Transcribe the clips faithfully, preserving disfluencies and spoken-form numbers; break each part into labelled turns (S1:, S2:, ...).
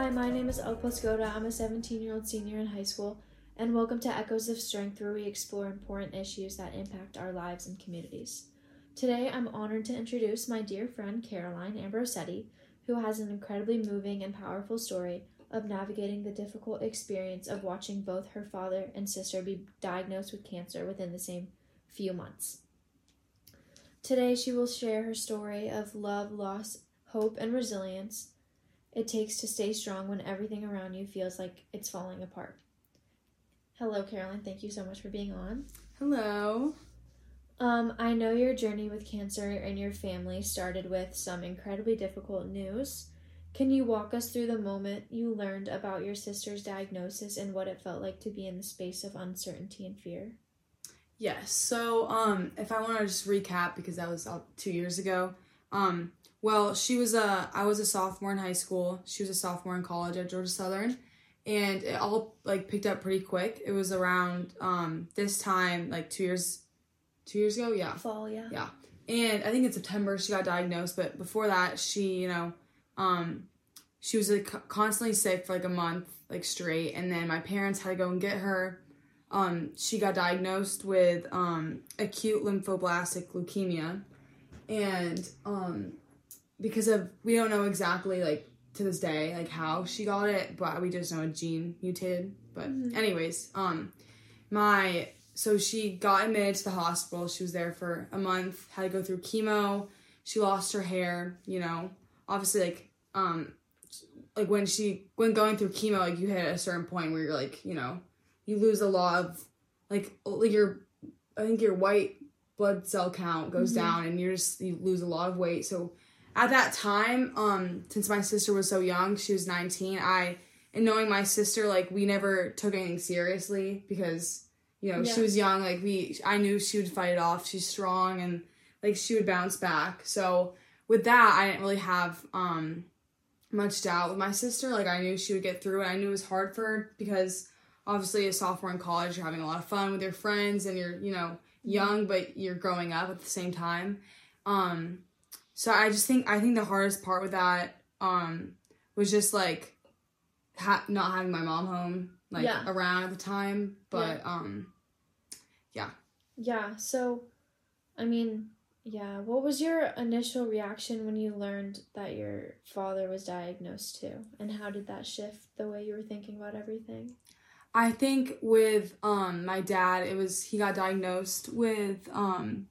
S1: Hi, my name is Elpa Skoda. I'm a seventeen-year-old senior in high school, and welcome to Echoes of Strength, where we explore important issues that impact our lives and communities. Today, I'm honored to introduce my dear friend Caroline Ambrosetti, who has an incredibly moving and powerful story of navigating the difficult experience of watching both her father and sister be diagnosed with cancer within the same few months. Today, she will share her story of love, loss, hope, and resilience it takes to stay strong when everything around you feels like it's falling apart. Hello, Caroline. Thank you so much for being on.
S2: Hello.
S1: Um, I know your journey with cancer and your family started with some incredibly difficult news. Can you walk us through the moment you learned about your sister's diagnosis and what it felt like to be in the space of uncertainty and fear?
S2: Yes. So, um, if I want to just recap, because that was uh, two years ago. Um, well, she was a, I was a sophomore in high school. She was a sophomore in college at Georgia Southern, and it all like picked up pretty quick. It was around um this time, like two years, two years ago. Yeah.
S1: Fall, yeah.
S2: Yeah. And I think in September she got diagnosed, but before that, she, you know, um, she was like constantly sick for like a month, like straight, and then my parents had to go and get her. Um, she got diagnosed with um, acute lymphoblastic leukemia, and um, because of, we don't know exactly, like, to this day, like, how she got it, but we just know a gene mutated, but mm-hmm. anyways, um, my, so she got admitted to the hospital. She was there for a month, had to go through chemo, she lost her hair, you know, obviously, like, um, like, when she, when going through chemo, like, you hit a certain point where you're, like, you know, you lose a lot of, like, like your, I think your white blood cell count goes mm-hmm. down, and you're just, you lose a lot of weight. So at that time, um, since my sister was so young, she was nineteen, I, and knowing my sister, like, we never took anything seriously because, you know, yeah. she was young, like, we, I knew she would fight it off, she's strong, and, like, she would bounce back. So with that, I didn't really have, um, much doubt with my sister. Like, I knew she would get through it. I knew it was hard for her because obviously a sophomore in college, you're having a lot of fun with your friends and you're, you know, young, but you're growing up at the same time. Um, so I just think, I think the hardest part with that, um, was just like ha- not having my mom home, like yeah. around at the time. But, yeah. um, yeah.
S1: Yeah. So, I mean, yeah. What was your initial reaction when you learned that your father was diagnosed too? And how did that shift the way you were thinking about everything?
S2: I think with um my dad, it was, he got diagnosed with um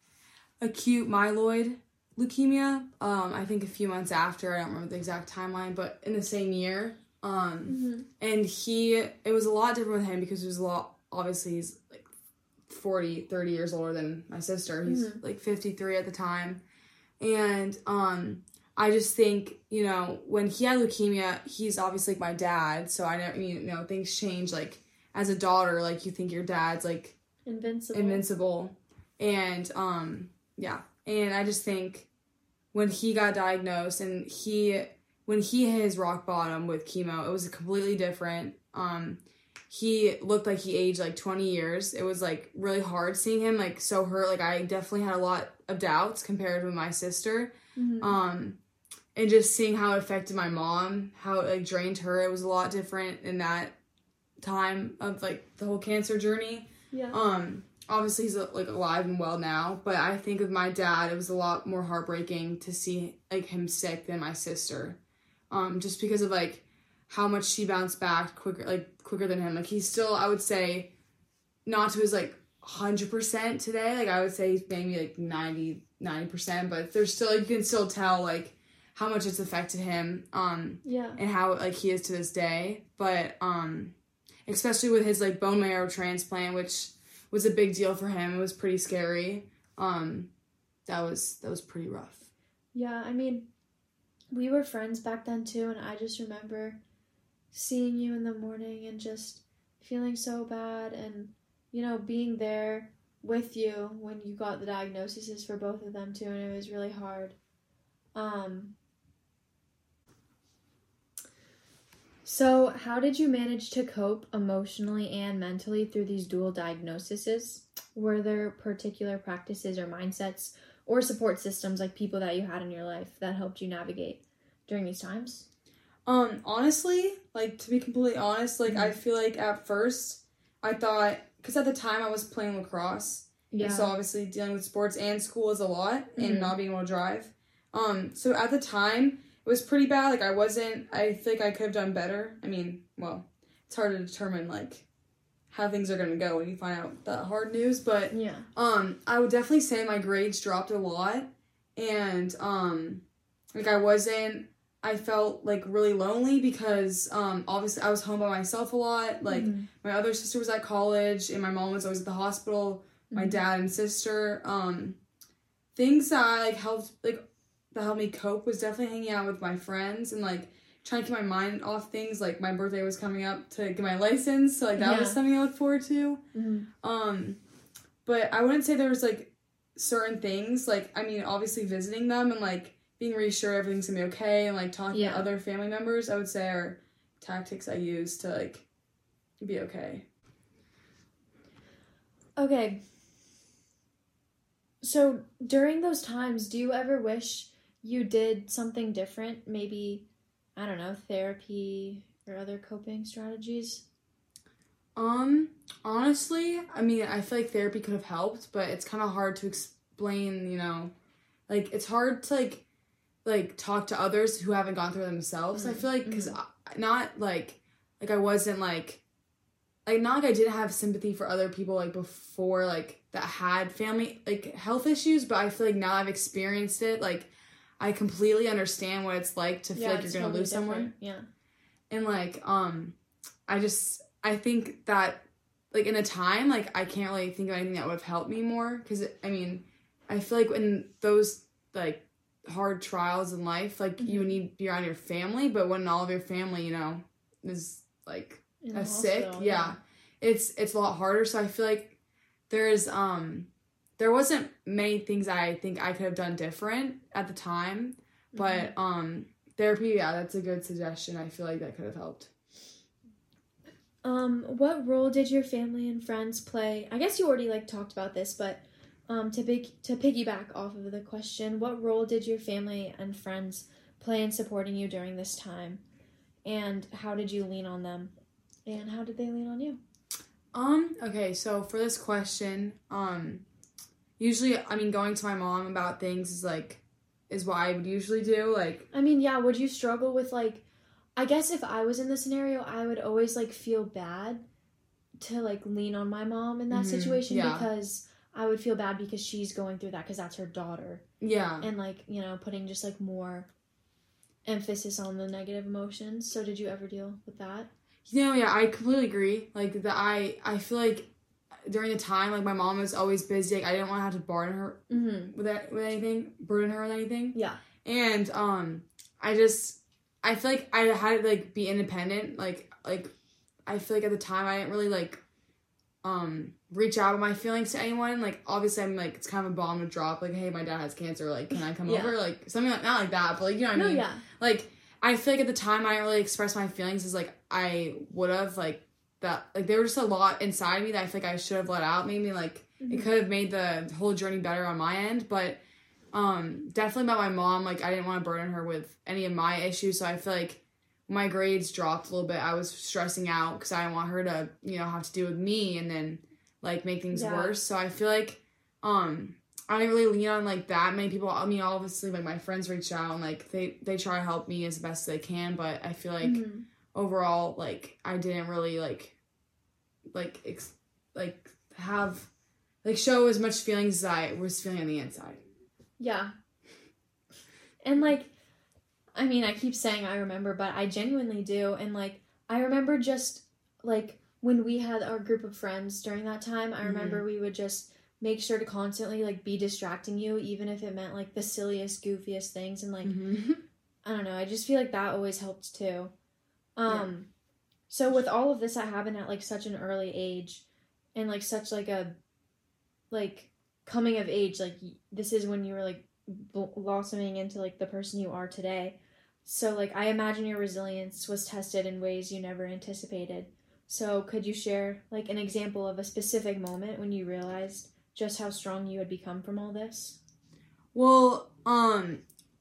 S2: acute myeloid leukemia. Um, I think a few months after, I don't remember the exact timeline, but in the same year. Um, mm-hmm. and he, it was a lot different with him because it was a lot, obviously he's like forty, thirty years older than my sister. He's mm-hmm. like fifty-three at the time. And, um, I just think, you know, when he had leukemia, he's obviously like my dad, so I know, you know, things change, like, as a daughter, like, you think your dad's, like,
S1: invincible.
S2: Invincible. And, um, yeah. And I just think when he got diagnosed and he, when he hit his rock bottom with chemo, it was completely different. Um, he looked like he aged, like, twenty years. It was, like, really hard seeing him, like, so hurt. Like, I definitely had a lot of doubts compared with my sister. Mm-hmm. Um, and just seeing how it affected my mom, how it, like, drained her, it was a lot different in that time of, like, the whole cancer journey.
S1: Yeah.
S2: Um, obviously he's, like, alive and well now, but I think with my dad, it was a lot more heartbreaking to see, like, him sick than my sister. Um, just because of, like, how much she bounced back quicker, like, quicker than him. Like, he's still, I would say, not to his, like, one hundred percent today. Like, I would say he's maybe, like, ninety, ninety percent, but there's still, you can still tell, like, how much it's affected him, um,
S1: yeah, and
S2: how, like, he is to this day, but, um, especially with his, like, bone marrow transplant, which was a big deal for him, it was pretty scary, um, that was, that was pretty rough.
S1: Yeah, I mean, we were friends back then, too, and I just remember seeing you in the morning and just feeling so bad, and, you know, being there with you when you got the diagnoses for both of them, too, and it was really hard, um... So, how did you manage to cope emotionally and mentally through these dual diagnoses? Were there particular practices or mindsets or support systems, like people that you had in your life, that helped you navigate during these times?
S2: Um, honestly, like, to be completely honest, like,
S1: Mm-hmm.
S2: I feel like at first, I thought, because at the time I was playing lacrosse,
S1: Yeah.
S2: and so obviously dealing with sports and school is a lot,
S1: Mm-hmm.
S2: and not being able to drive. Um, so at the time, it was pretty bad. Like, I wasn't, I think I could have done better. I mean, well, it's hard to determine, like, how things are going to go when you find out that hard news, but,
S1: Yeah.
S2: um, I would definitely say my grades dropped a lot, and, um, like, I wasn't, I felt, like, really lonely because, um, obviously I was home by myself a lot. Like,
S1: mm-hmm.
S2: my other sister was at college, and my mom was always at the hospital, my
S1: mm-hmm.
S2: dad and sister. Um, things that, I, like, helped, like, that helped me cope was definitely hanging out with my friends and, like, trying to keep my mind off things. Like, my birthday was coming up to get my license, so, like, that
S1: Yeah.
S2: was something I look forward to.
S1: Mm-hmm.
S2: Um, but I wouldn't say there was, like, certain things. Like, I mean, obviously visiting them and, like, being reassured everything's gonna be okay and, like, talking
S1: Yeah.
S2: to other family members, I would say are tactics I use to, like, be okay.
S1: Okay. So, during those times, do you ever wish you did something different? Maybe, I don't know, therapy or other coping strategies?
S2: Um, honestly, I mean, I feel like therapy could have helped, but it's kind of hard to explain, you know, like, it's hard to, like, like, talk to others who haven't gone through it themselves. Mm-hmm. I feel like, because mm-hmm. not, like, like, I wasn't, like, like, not like I didn't have sympathy for other people, like, before, like, that had family, like, health issues, but I feel like now I've experienced it, like, I completely understand what it's like to feel
S1: yeah,
S2: like you're gonna
S1: totally
S2: lose
S1: different.
S2: someone.
S1: Yeah.
S2: And, like, um, I just, I think that, like, in a time, like, I can't really think of anything that would have helped me more, because, I mean, I feel like in those, like, hard trials in life, like, mm-hmm. you need to be around your family, but when all of your family, you know, is, like, a sick, yeah, yeah, it's, it's a lot harder, so I feel like there's, um, there wasn't many things I think I could have done different at the time, but, mm-hmm. um, therapy, yeah, that's a good suggestion. I feel like that could have helped.
S1: Um, what role did your family and friends play? I guess you already, like, talked about this, but, um, to big, to piggyback off of the question, what role did your family and friends play in supporting you during this time? And how did you lean on them? And how did they lean on you?
S2: Um, okay, so for this question, um, usually, I mean, going to my mom about things is, like, is what I would usually do, like...
S1: I mean, yeah, would you struggle with, like... I guess if I was in the scenario, I would always, like, feel bad to, like, lean on my mom in that mm-hmm, situation yeah. because I would feel bad because she's going through that because that's her daughter.
S2: Yeah.
S1: And, like, you know, putting just, like, more emphasis on the negative emotions. So did you ever deal with that?
S2: You know, yeah, I completely agree. Like, that I, I feel like during the time, like, my mom was always busy. Like, I didn't want to have to burden her
S1: mm-hmm.
S2: with that, with anything, burden her with anything.
S1: Yeah.
S2: And, um, I just... I feel like I had to, like, be independent. Like, like, I feel like at the time I didn't really, like, um, reach out with my feelings to anyone. Like, obviously I'm, like, it's kind of a bomb to drop. Like, hey, my dad has cancer. Like, can I come yeah. over? Like, something like, not like that, but, like, you know what
S1: no,
S2: I mean?
S1: yeah.
S2: Like, I feel like at the time I didn't really express my feelings as, like, I would have, like, that, like, there was just a lot inside me that I feel like I should have let out. Maybe, like, mm-hmm. it could have made the whole journey better on my end, but... Um, definitely about my mom, like, I didn't want to burden her with any of my issues, so I feel like when my grades dropped a little bit, I was stressing out because I didn't want her to, you know, have to deal with me and then, like, make things yeah. worse, so I feel like, um, I didn't really lean on, like, that many people. I mean, obviously, like, my friends reach out and, like, they, they try to help me as best they can, but I feel like, mm-hmm. overall, like, I didn't really, like, like, ex- like, have, like, show as much feelings as I was feeling on the inside.
S1: Yeah. And, like, I mean, I keep saying I remember, but I genuinely do. And, like, I remember just, like, when we had our group of friends during that time, I remember mm-hmm. we would just make sure to constantly, like, be distracting you, even if it meant, like, the silliest, goofiest things. And, like, mm-hmm. I don't know. I just feel like that always helped, too. Um, yeah. So with all of this that happened at, like, such an early age and, like, such, like, a, like... coming of age, like, this is when you were, like, blossoming into, like, the person you are today. So, like, I imagine your resilience was tested in ways you never anticipated. So, could you share, like, an example of a specific moment when you realized just how strong you had become from all this?
S2: Well, um,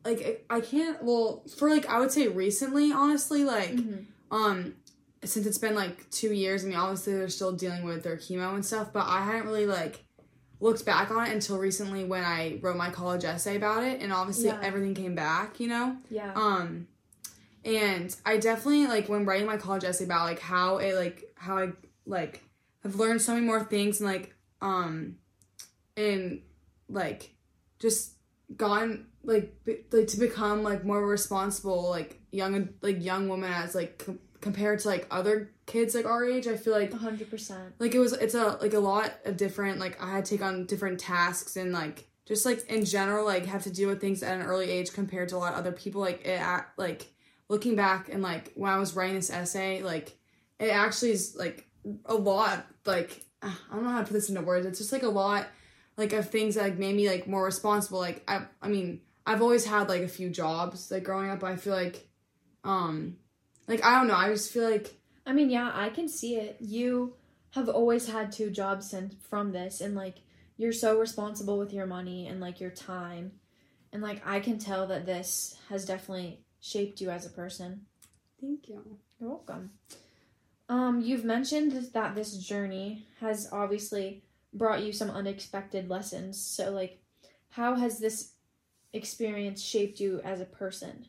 S2: like I can't well for like I would say recently, honestly, like mm-hmm. um since it's been like two years. I mean, obviously they're still dealing with their chemo and stuff, but I hadn't really like looked back on it until recently when I wrote my college essay about it, and obviously yeah. everything came back, you know.
S1: Yeah.
S2: Um, and I definitely like when writing my college essay about like how it like how I like have learned so many more things and like um and like just gotten like be, like to become like more responsible like young like young woman as like com- compared to like other kids like our age. I feel like
S1: one hundred percent
S2: like it was it's a like a lot of different like I had to take on different tasks and like just like in general like have to deal with things at an early age compared to a lot of other people. Like it like looking back and like when I was writing this essay, like it actually is like a lot like I don't know how to put this into words. It's just like a lot like of things that like made me like more responsible. Like I I mean I've always had like a few jobs like growing up, but I feel like um like I don't know, I just feel like
S1: I mean, yeah, I can see it. You have always had two jobs since from this, and like you're so responsible with your money and like your time. And like I can tell that this has definitely shaped you as a person.
S2: Thank you.
S1: You're welcome. Um, you've mentioned that this journey has obviously brought you some unexpected lessons. So like how has this experience shaped you as a person?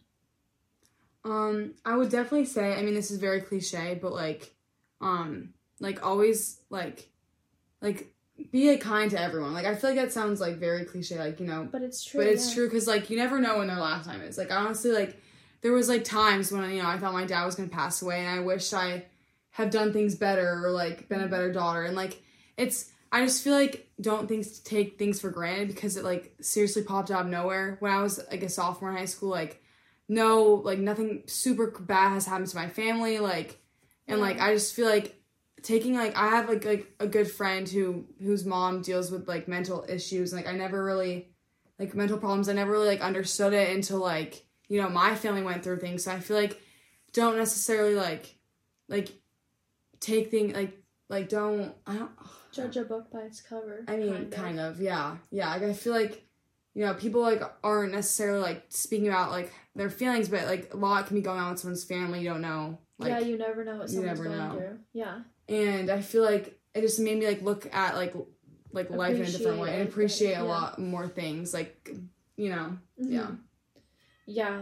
S2: Um, I would definitely say, I mean, this is very cliche, but like, um, like always like, like be like kind to everyone. Like, I feel like that sounds like very cliche, like, you know,
S1: but it's true.
S2: But it's
S1: yeah.
S2: true. Cause like, you never know when their last time is. Like, honestly, like there was like times when, you know, I thought my dad was going to pass away and I wished I had done things better or like been a better daughter. And like, it's, I just feel like don't things take things for granted because it like seriously popped out of nowhere. When I was like a sophomore in high school, like, no, like, nothing super bad has happened to my family, like, and, like, I just feel like taking, like, I have, like, like, a good friend who, whose mom deals with, like, mental issues, and, like, I never really, like, mental problems, I never really, like, understood it until, like, you know, my family went through things, so I feel like, don't necessarily, like, like, take things, like, like, don't, I don't,
S1: judge a book by its cover.
S2: I mean, kind of, kind of yeah, yeah, like, I feel like, you know, people, like, aren't necessarily, like, speaking about, like, their feelings, but, like, a lot can be going on with someone's family. You don't know. Like,
S1: yeah, you never know what someone's going
S2: know.
S1: through. Yeah.
S2: And I feel like it just made me, like, look at, like, like life in a different way and appreciate yeah. a lot more things. Like, you know, mm-hmm. yeah.
S1: Yeah.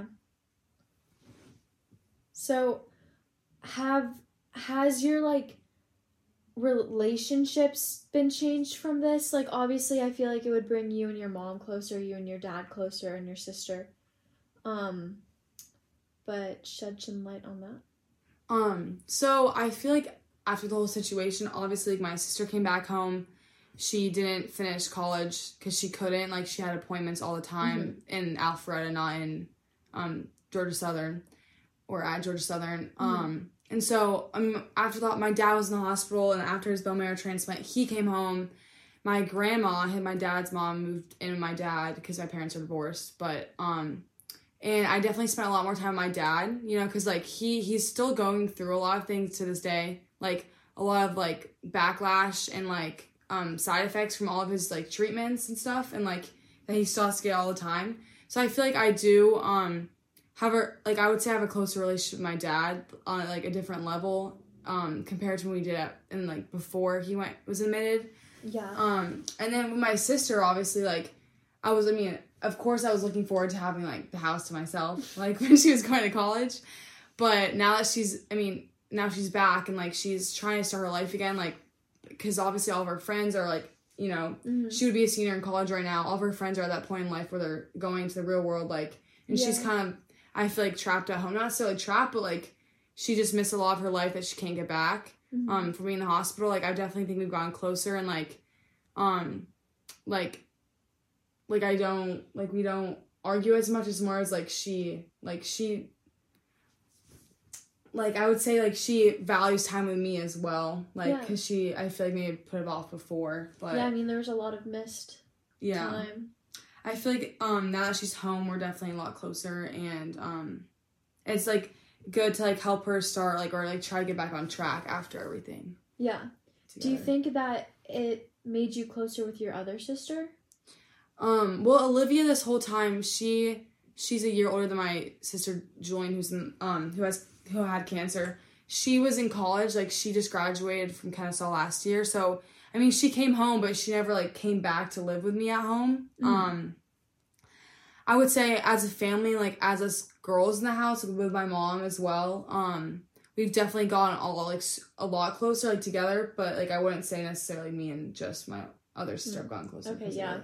S1: So, have, has your, like, relationships been changed from this? Like, obviously I feel like it would bring you and your mom closer, you and your dad closer, and your sister, um but shed some light on that.
S2: Um so I feel like after the whole situation, obviously like, my sister came back home. She didn't finish college because she couldn't, like she had appointments all the time mm-hmm. in Alpharetta, not in um Georgia Southern or at Georgia Southern. mm-hmm. um And so, um, after that, my dad was in the hospital, and after his bone marrow transplant, he came home. My grandma, my dad's mom, moved in with my dad because my parents are divorced. But, um, and I definitely spent a lot more time with my dad, you know, because, like, he, he's still going through a lot of things to this day. Like, a lot of, like, backlash and, like, um, side effects from all of his, like, treatments and stuff. And, like, that he still has to get all the time. So I feel like I do, um... have a, like, I would say I have a closer relationship with my dad on, like, a different level, um, compared to when we did it, and, like, before he went, was admitted.
S1: Yeah.
S2: Um, and then with my sister, obviously, like, I was, I mean, of course I was looking forward to having, like, the house to myself, like, when she was going to college, but now that she's, I mean, now she's back, and, like, she's trying to start her life again, like, because obviously all of her friends are, like, you know, mm-hmm. she would be a senior in college right now, all of her friends are at that point in life where they're going into the real world, like, and yeah. she's kind of, I feel like trapped at home. Not necessarily trapped, but like she just missed a lot of her life that she can't get back. Mm-hmm. Um, from being in the hospital. Like I definitely think we've gotten closer and like, um, like, like I don't like we don't argue as much as more as like she like she like I would say like she values time with me as well. Like because yeah. she I feel like maybe put it off before. But
S1: yeah, I mean there was a lot of missed
S2: yeah.
S1: time.
S2: I feel like um now that she's home, we're definitely a lot closer, and um it's like good to like help her start like or like try to get back on track after everything.
S1: Yeah. Together. Do you think that it made you closer with your other sister?
S2: Um well, Olivia this whole time she she's a year older than my sister Julian, who's in, um who has who had cancer. She was in college, like she just graduated from Kennesaw last year. So I mean, she came home, but she never like came back to live with me at home. Mm. Um, I would say as a family, like as us girls in the house, like, with my mom as well. Um, we've definitely gotten all like a lot closer, like together. But like I wouldn't say necessarily me and just my other sister mm. have gotten closer.
S1: Okay, yeah.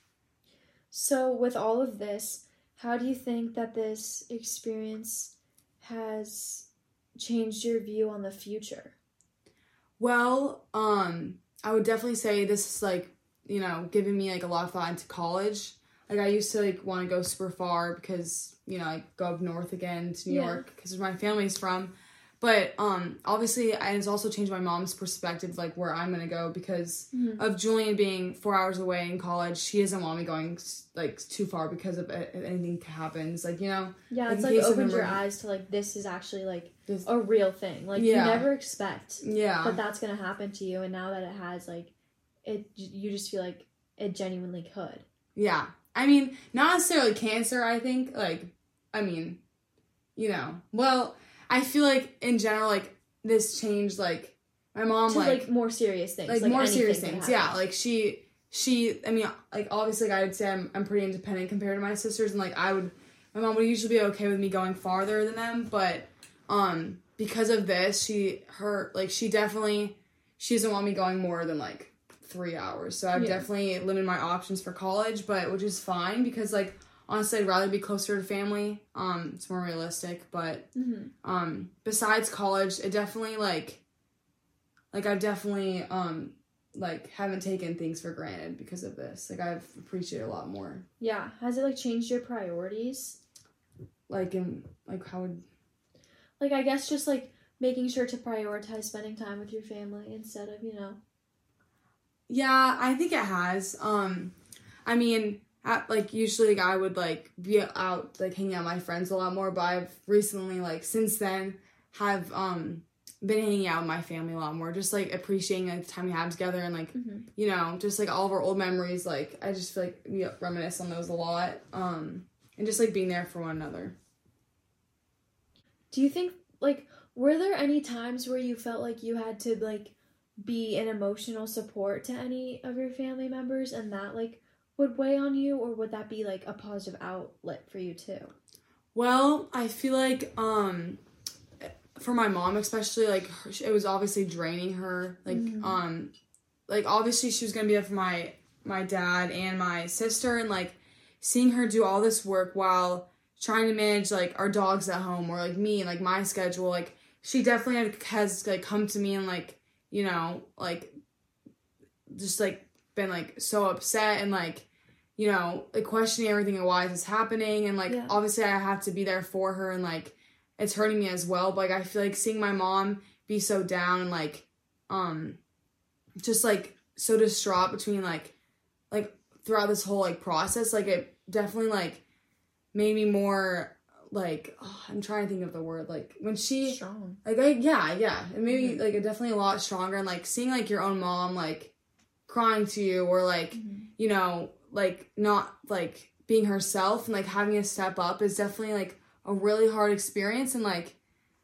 S1: So with all of this, how do you think that this experience has changed your view on the future?
S2: Well, um, I would definitely say this is like, you know, giving me like a lot of thought into college. Like I used to like want to go super far because, you know, I go up north again to New yeah. York because where my family's from. But um, obviously, and it's also changed my mom's perspective, like where I'm gonna go because mm-hmm. of Julian being four hours away in college. She doesn't want me going like too far because of anything happens, like you know.
S1: Yeah,
S2: like,
S1: it's like opens your eyes to like this is actually like this, a real thing. Like yeah. you never expect
S2: yeah.
S1: that that's gonna happen to you, and now that it has, like it, you just feel like it genuinely could.
S2: Yeah, I mean, not necessarily cancer. I think like, I mean, you know, well. I feel like in general, like this changed, like my mom,
S1: to,
S2: like,
S1: like more serious things,
S2: like, like more serious things. Yeah, like she, she. I mean, like obviously, like, I'd say I'm, I'm pretty independent compared to my sisters, and like I would, my mom would usually be okay with me going farther than them, but um, because of this, she, her, like she definitely, she doesn't want me going more than like three hours. So I've yeah. definitely limited my options for college, but which is fine because like. Honestly, I'd rather be closer to family. Um, it's more realistic, but
S1: mm-hmm.
S2: um, besides college, it definitely like, like I've definitely um, like haven't taken things for granted because of this. Like I've appreciated a lot more.
S1: Yeah, has it like changed your priorities?
S2: Like in like how would,
S1: like I guess just like making sure to prioritize spending time with your family instead of you know.
S2: Yeah, I think it has. Um, I mean. At, like, usually, like, I would, like, be out, like, hanging out with my friends a lot more, but I've recently, like, since then, have, um, been hanging out with my family a lot more, just, like, appreciating, like, the time we have together, and, like,
S1: mm-hmm.
S2: you know, just, like, all of our old memories, like, I just feel like we reminisce on those a lot, um, and just, like, being there for one another.
S1: Do you think, like, were there any times where you felt like you had to, like, be an emotional support to any of your family members, and that, like, would weigh on you, or would that be like a positive outlet for you too?
S2: Well, I feel like um for my mom especially, like it was obviously draining her, like mm-hmm. um like obviously she was gonna be there for my my dad and my sister, and like seeing her do all this work while trying to manage like our dogs at home or like me and like my schedule, like she definitely has like come to me and like you know like just like been like so upset and like you know like questioning everything and why is this happening, and like yeah. obviously I have to be there for her and like it's hurting me as well, but like I feel like seeing my mom be so down and like um just like so distraught between like like throughout this whole like process, like it definitely like made me more like oh, I'm trying to think of the word, like when she
S1: strong
S2: like I, yeah yeah it made me mm-hmm. like definitely a lot stronger, and like seeing like your own mom like crying to you or like mm-hmm. you know like not like being herself and like having to step up is definitely like a really hard experience, and like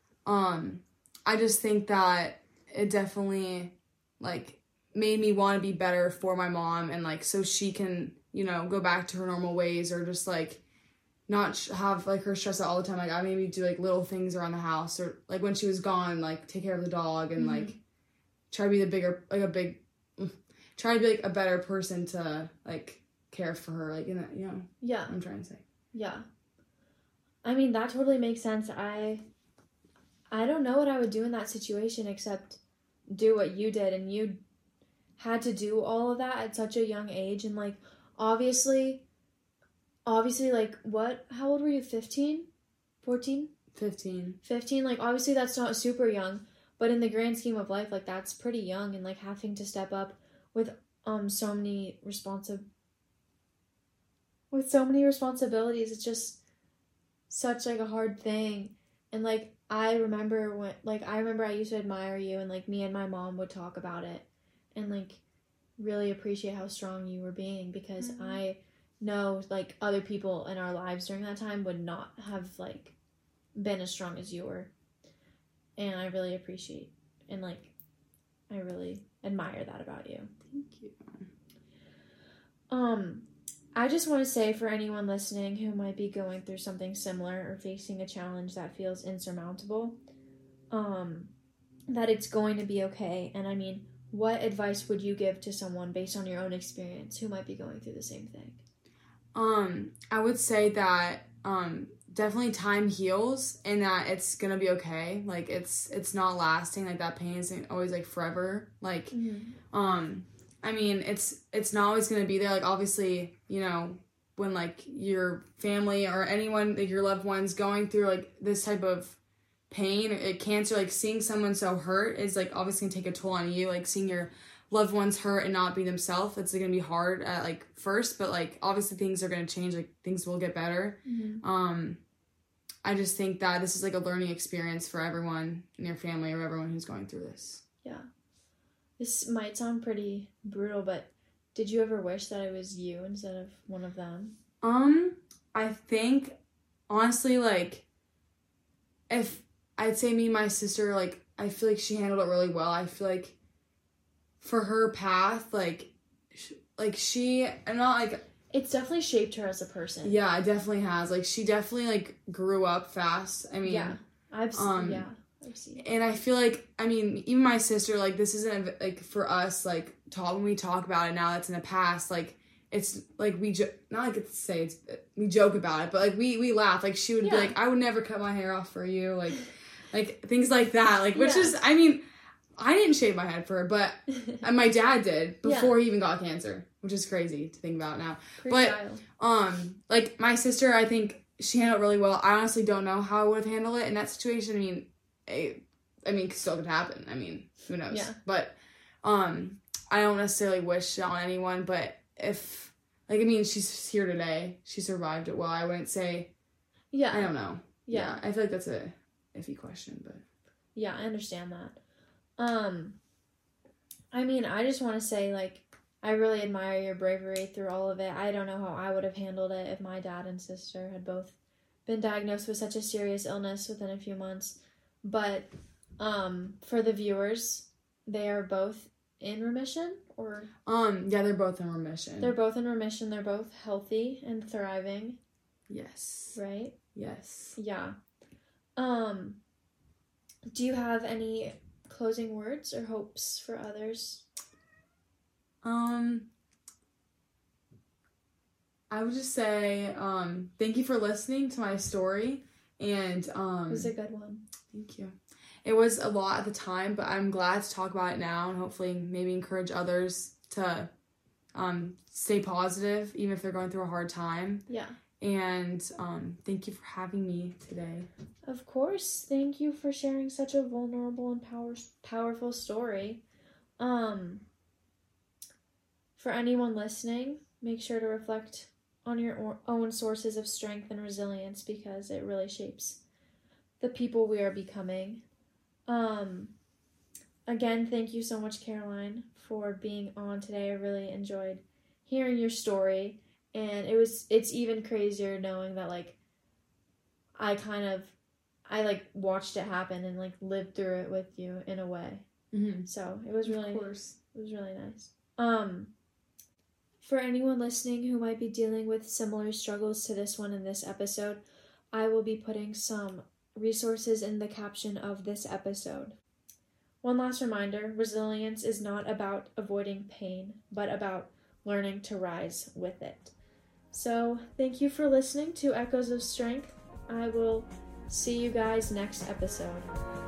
S2: um I just think that it definitely like made me want to be better for my mom, and like so she can you know go back to her normal ways, or just like not sh- have like her stressed out all the time. Like I maybe do like little things around the house, or like when she was gone, like take care of the dog and mm-hmm. like try to be the bigger like a big try to be like a better person to like care for her, like in that, you know.
S1: Yeah.
S2: I'm trying to say.
S1: Yeah. I mean, that totally makes sense. I I don't know what I would do in that situation except do what you did, and you had to do all of that at such a young age, and like obviously obviously like what how old were you? fifteen? fourteen?
S2: fifteen.
S1: fifteen, like obviously that's not super young, but in the grand scheme of life, like that's pretty young, and like having to step up with um so many responsi- with so many responsibilities, it's just such like a hard thing. And like I remember when like I remember I used to admire you, and like me and my mom would talk about it and like really appreciate how strong you were being, because mm-hmm. I know, like, other people in our lives during that time would not have, like, been as strong as you were. And I really appreciate and, like, I really admire that about you.
S2: Thank you.
S1: Um, I just want to say for anyone listening who might be going through something similar or facing a challenge that feels insurmountable, um, that it's going to be okay. And I mean, what advice would you give to someone based on your own experience who might be going through the same thing?
S2: Um, I would say that, um, definitely time heals and that it's gonna be okay. Like, it's, it's not lasting. Like, that pain isn't always, like, forever. Like,
S1: Mm-hmm.
S2: um, I mean, it's, it's not always gonna be there. Like, obviously, you know, when, like, your family or anyone, like, your loved ones going through, like, this type of pain or cancer, like, seeing someone so hurt is, like, obviously gonna take a toll on you. Like, seeing your loved ones hurt and not be themselves, it's gonna be hard at, like, first, but, like, obviously things are gonna change. Like, things will get better.
S1: Mm-hmm.
S2: Um, I just think that this is, like, a learning experience for everyone in your family or everyone who's going through this.
S1: Yeah. This might sound pretty brutal, but did you ever wish that it was you instead of one of them?
S2: Um, I think, honestly, like, if I'd say me and my sister, like, I feel like she handled it really well. I feel like for her path, like, sh- like she, I'm not, like...
S1: It's definitely shaped her as a person.
S2: Yeah, it definitely has. Like, she definitely, like, grew up fast. I mean...
S1: Yeah, I've seen,
S2: um,
S1: yeah, I've seen it.
S2: And I feel like, I mean, even my sister, like, this isn't, like, for us, like, talk, when we talk about it now, that's in the past, like, it's, like, we, jo- not like it's say, it's, we joke about it, but, like, we, we laugh. Like, she would
S1: Yeah.
S2: be like, I would never cut my hair off for you, like, like, things like that, like, which
S1: Yeah.
S2: is, I mean, I didn't shave my head for her, but and my dad did before
S1: Yeah.
S2: he even got cancer, which is crazy to think about now.
S1: Pretty
S2: But,
S1: wild.
S2: um, like, my sister, I think she handled it really well. I honestly don't know how I would have handled it in that situation. I mean, it, I mean, it still could happen. I mean, who knows?
S1: Yeah.
S2: But, um, I don't necessarily wish it on anyone, but if, like, I mean, she's here today. She survived it well. I wouldn't say,
S1: Yeah.
S2: I don't know.
S1: Yeah.
S2: I feel like that's a iffy question, but.
S1: Yeah, I understand that. Um, I mean, I just want to say, like, I really admire your bravery through all of it. I don't know how I would have handled it if my dad and sister had both been diagnosed with such a serious illness within a few months. But, um, for the viewers, they are both in remission, or?
S2: Um, yeah, they're both in remission.
S1: They're both in remission. They're both healthy and thriving.
S2: Yes.
S1: Right?
S2: Yes.
S1: Yeah. Um, do you have any closing words or hopes for others?
S2: Um, I would just say, um, thank you for listening to my story, and, um...
S1: It was a good one.
S2: Thank you. It was a lot at the time, but I'm glad to talk about it now, and hopefully maybe encourage others to, um, stay positive, even if they're going through a hard time.
S1: Yeah.
S2: And, um, thank you for having me today.
S1: Of course. Thank you for sharing such a vulnerable and power- powerful story. Um, for anyone listening, make sure to reflect on your or- own sources of strength and resilience, because it really shapes the people we are becoming. Um, again, thank you so much, Caroline, for being on today. I really enjoyed hearing your story. And it was, it's even crazier knowing that, like, I kind of, I, like, watched it happen and, like, lived through it with you in a way.
S2: Mm-hmm.
S1: So, it was really,
S2: Of course.
S1: it was really nice. Um, for anyone listening who might be dealing with similar struggles to this one in this episode, I will be putting some resources in the caption of this episode. One last reminder, resilience is not about avoiding pain, but about learning to rise with it. So, thank you for listening to Echoes of Strength. I will see you guys next episode.